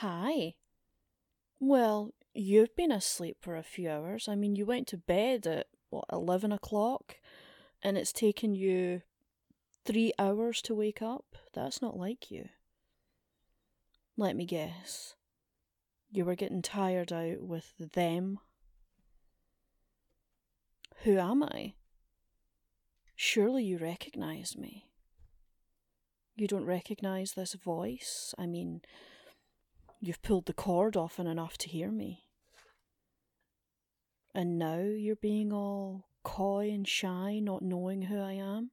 Hi. Well, you've been asleep for a few hours. I mean, you went to bed at, 11 o'clock, and it's taken you 3 hours to wake up? That's not like you. Let me guess. You were getting tired out with them? Who am I? Surely you recognise me. You don't recognise this voice? I mean, you've pulled the cord often enough to hear me. And now you're being all coy and shy, not knowing who I am?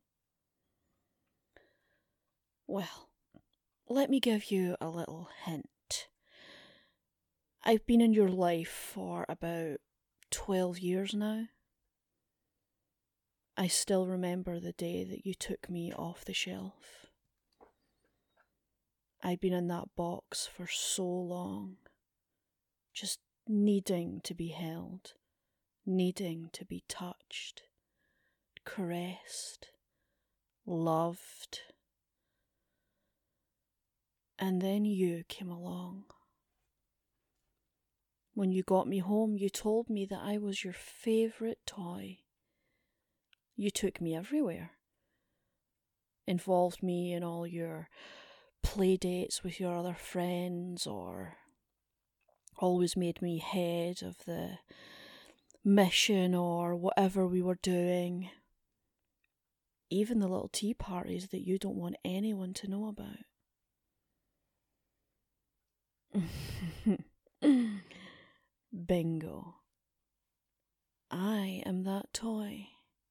Well, let me give you a little hint. I've been in your life for about 12 years now. I still remember the day that you took me off the shelf. I'd been in that box for so long, just needing to be held, needing to be touched, caressed, loved. And then you came along. When you got me home, you told me that I was your favourite toy. You took me everywhere. Involved me in all your play dates with your other friends, or always made me head of the mission or whatever we were doing. Even the little tea parties that you don't want anyone to know about. Bingo. I am that toy.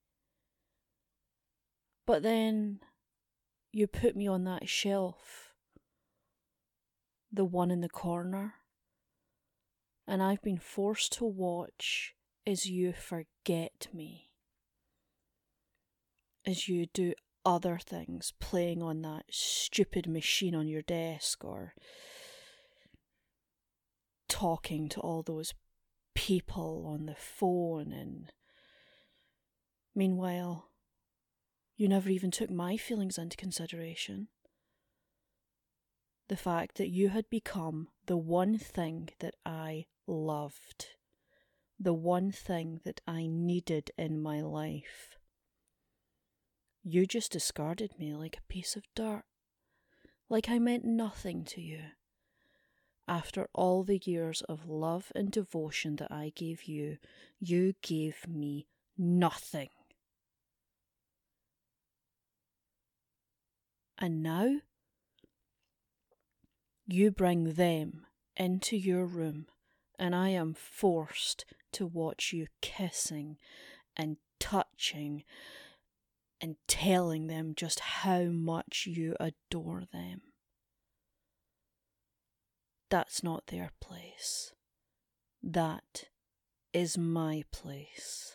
But then you put me on that shelf, the one in the corner, and I've been forced to watch as you forget me, as you do other things, playing on that stupid machine on your desk, or talking to all those people on the phone, and meanwhile, you never even took my feelings into consideration. The fact that you had become the one thing that I loved, the one thing that I needed in my life. You just discarded me like a piece of dirt, like I meant nothing to you. After all the years of love and devotion that I gave you, you gave me nothing. And now, you bring them into your room, and I am forced to watch you kissing and touching and telling them just how much you adore them. That's not their place. That is my place.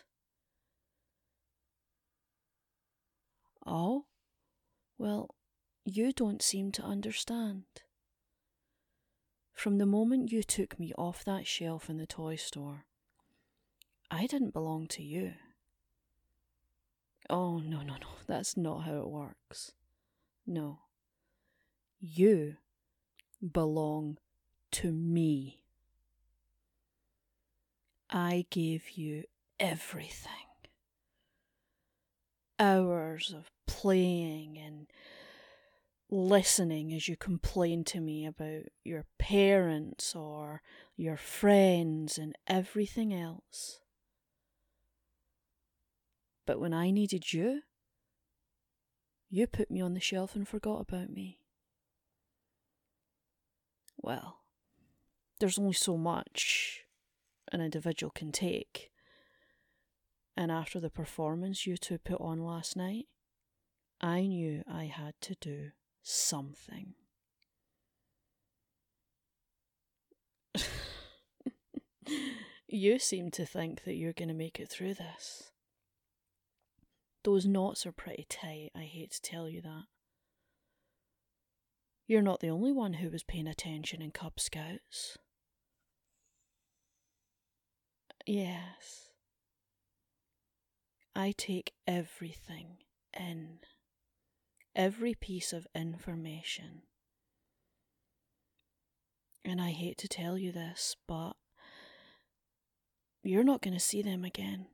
Oh? Well, you don't seem to understand. From the moment you took me off that shelf in the toy store, I didn't belong to you. Oh, no, that's not how it works. No. You belong to me. I gave you everything. Hours of playing and listening as you complained to me about your parents or your friends and everything else. But when I needed you, you put me on the shelf and forgot about me. Well, there's only so much an individual can take. And after the performance you two put on last night, I knew I had to do something. You seem to think that you're going to make it through this. Those knots are pretty tight, I hate to tell you that. You're not the only one who was paying attention in Cub Scouts. Yes. I take everything in. Every piece of information. And I hate to tell you this, but you're not going to see them again.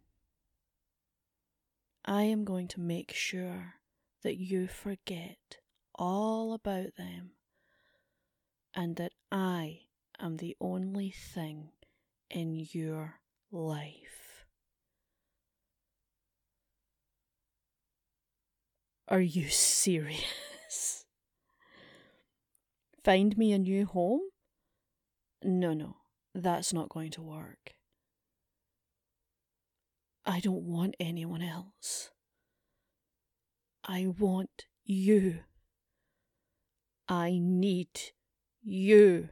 I am going to make sure that you forget all about them and that I am the only thing in your life. Are you serious? Find me a new home? No, that's not going to work. I don't want anyone else. I want you. I need you.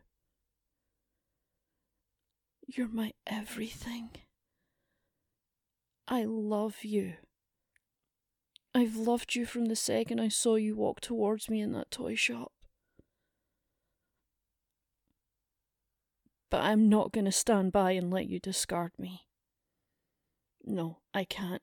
You're my everything. I love you. I've loved you from the second I saw you walk towards me in that toy shop. But I'm not going to stand by and let you discard me. No, I can't.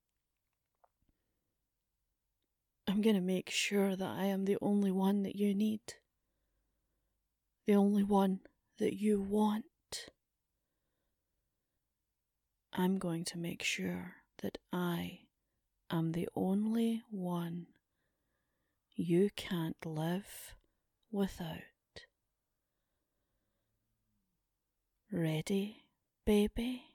I'm going to make sure that I am the only one that you need. The only one that you want. I'm going to make sure that I am the only one you can't live without. Ready, baby?